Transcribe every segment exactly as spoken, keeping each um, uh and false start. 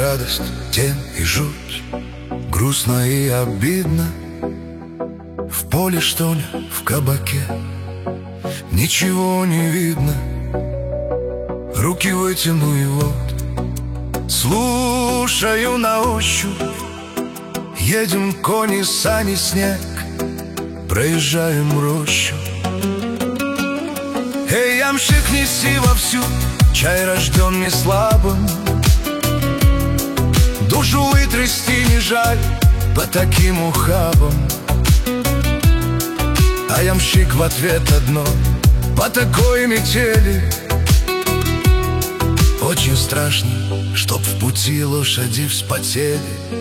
радость, тень и жуть, грустно и обидно. В поле, что ли, в кабаке, ничего не видно. Руки вытяну и вот слушаю на ощупь. Едем кони, сани, снег, проезжаем рощу. Эй, ямщик, неси вовсю, чай рожден не слабым. Душу вытрясти не жаль по таким ухабам. А ямщик в ответ одно: по такой метели очень страшно, чтоб в пути лошади вспотели.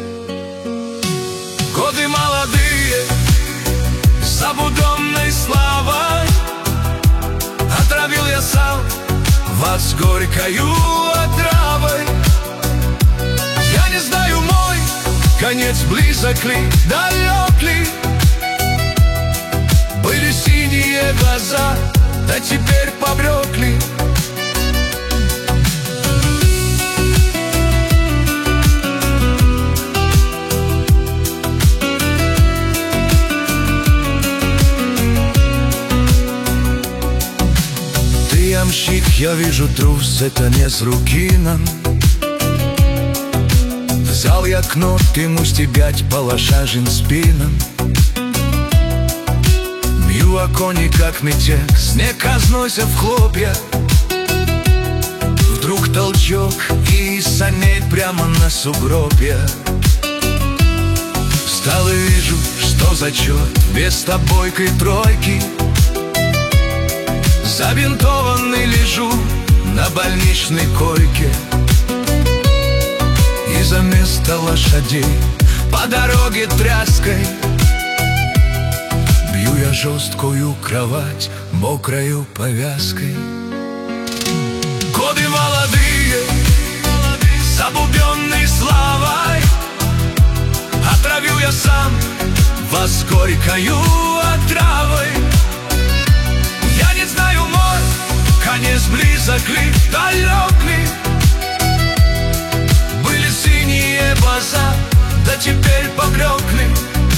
Годы молодые, забуденной славой, отравил я сам вас горькою отравой. Я не знаю, мой конец близок ли, далек ли. Были синие глаза, да теперь поблекли. Ты, ямщик, я вижу, трус, это не с руки нам. Взял я кнут, ему стебять по лошажьим спинам. Бью о кони, как метель, снег разносит в хлопья. Вдруг толчок, и из саней прямо на сугробья. Встал и вижу, что зачет вместо бойкой тройки. Забинтованный лежу на больничной койке. И за место лошадей по дороге тряской бью я жесткую кровать мокрою повязкой. Годы молодые, забубенной славой, отравил я сам вас горькою отравой. Я не знаю, мой конец близок ли, далек ли. Были синие глаза, да теперь поблекли.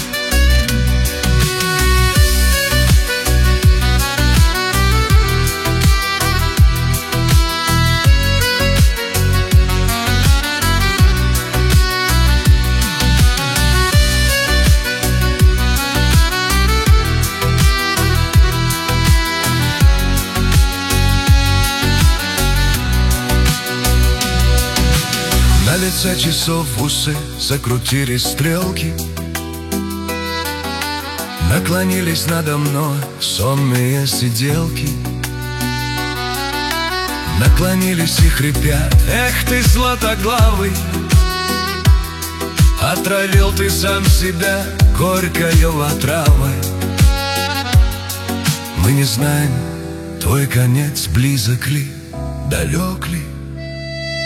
На лице часов усы закрутились стрелки. Наклонились надо мной сонные сиделки. Наклонились и хрипят: эх ты, златоглавый, отравил ты сам себя горькою отравой. Мы не знаем, твой конец близок ли, далек ли.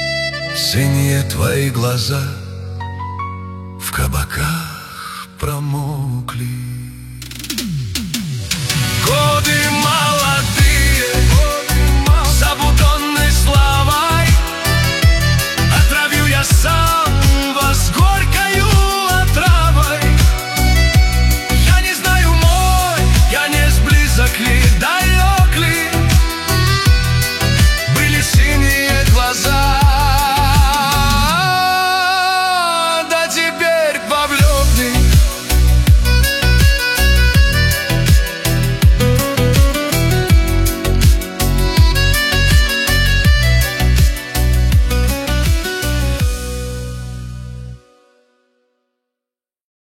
Синие твои глаза в кабаках промокли.